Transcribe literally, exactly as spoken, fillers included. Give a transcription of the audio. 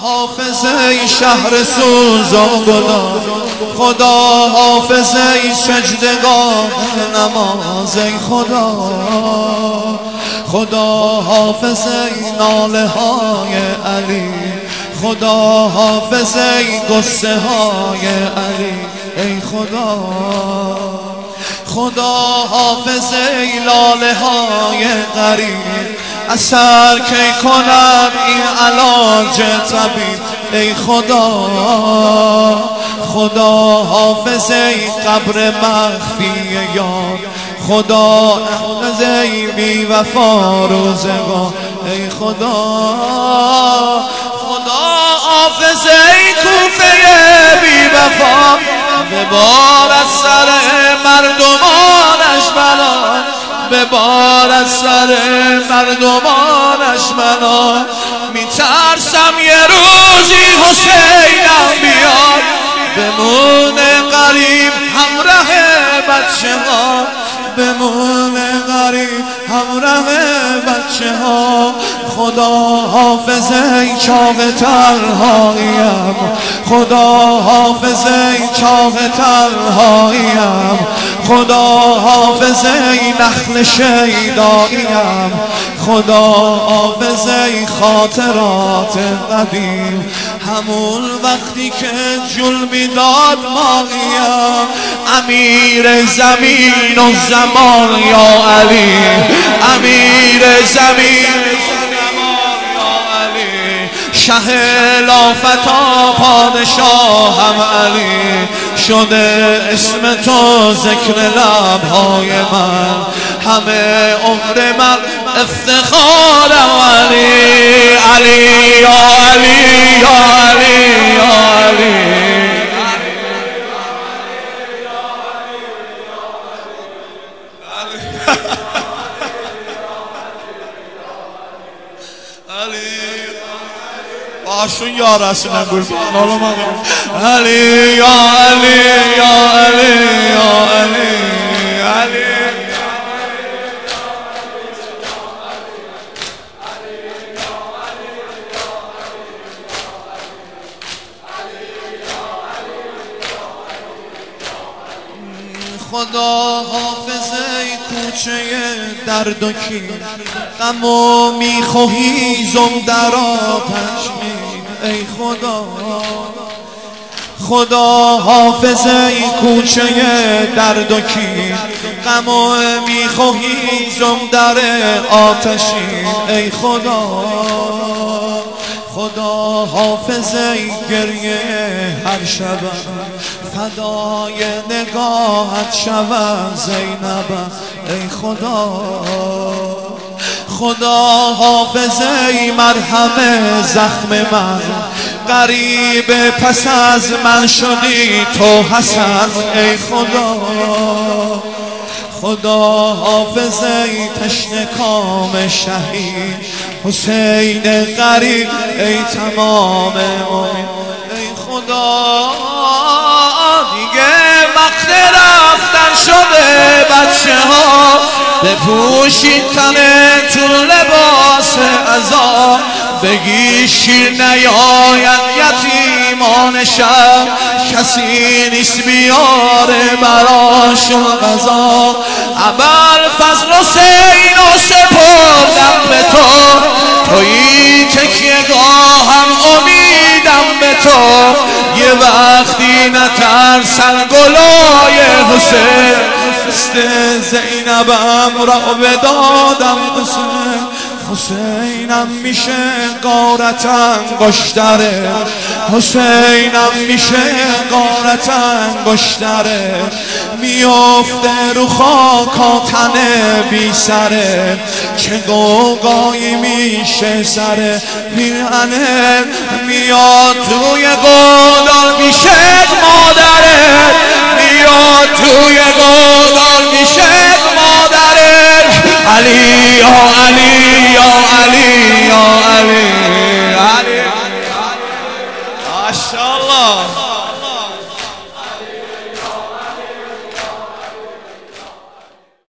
حافظ ای شهر سوز و گداز، خدا حافظ ای سجدگاه نماز، ای خدا خدا حافظ ای ناله های علی، خدا حافظ ای قصه های علی، ای خدا خدا حافظ ای لاله های غریب، اثر کی کند این علاج طبیب، ای خدا خدا حافظ ای قبر مخفی یار، خدا حافظ ای بی وفا روزگار، ای خدا خدا حافظ ای کوفه بی وفا، ببار از سر مردمانش بلا، ببار از سر مردمانش بلا، میترسم یه روزی حسینم بیاد، بمونه غریب همراه بچه ها، بمونه غریب همراه بچه ها، خدا حافظ ای چاق تنهاییم، خدا حافظ ای چاق تنهاییم، خدا حافظ ای نخل شیداییم، خدا حافظ ای خاطرات قدیم، همون وقتی که جل میداد ماهیم، امیر زمین و زمان یا علی، امیر زمین شه لافتا پادشاهم علی، شده اسم تو ذکر لبهای من، همه عمر من افتخارم علی، علی یا علی یا علی یا علی. آشون یا رسول نگوی علی یا علی یا علی یا علی علی. خدا حافظ ای کوچه درد و کین، غم و میخوهیزم در آتش می، ای خدا خدا حافظ ای کوچه درد و کین، غم و میخوهیزم در آتشین، ای خدا خدا حافظ ای گریه هر شبم، فدای نگاهت شوم زینبم، ای خدا خدا حافظ ای مرهم زخم من، غریب پس از من شدی تو حسن، ای خدا خدا حافظ ای تشنه کام شهید، حسین غریب ای تمام امید، ای خدا دیگه وقت رفتن شده بچه ها، بپوشید تنه تو لباس عزا، بگی شیر نیاید یتیمان شب، کسی نیست بیاره براشون غذا، ابوالفضل حسین و سپردم به تو، تویی تکیه گاهم امیدم به تو، یه وقتی نترسن گلای حسین، دست زینبم را بدادم حسین، حسینم میشه غارت انگشتره، حسینم میشه غارت انگشتره، میافته رو خاکا تنه بی سره، چه گوگایی میشه سره پیرهنه، میاد توی گودال میشه مادره، میاد توی گودال میشه مادره.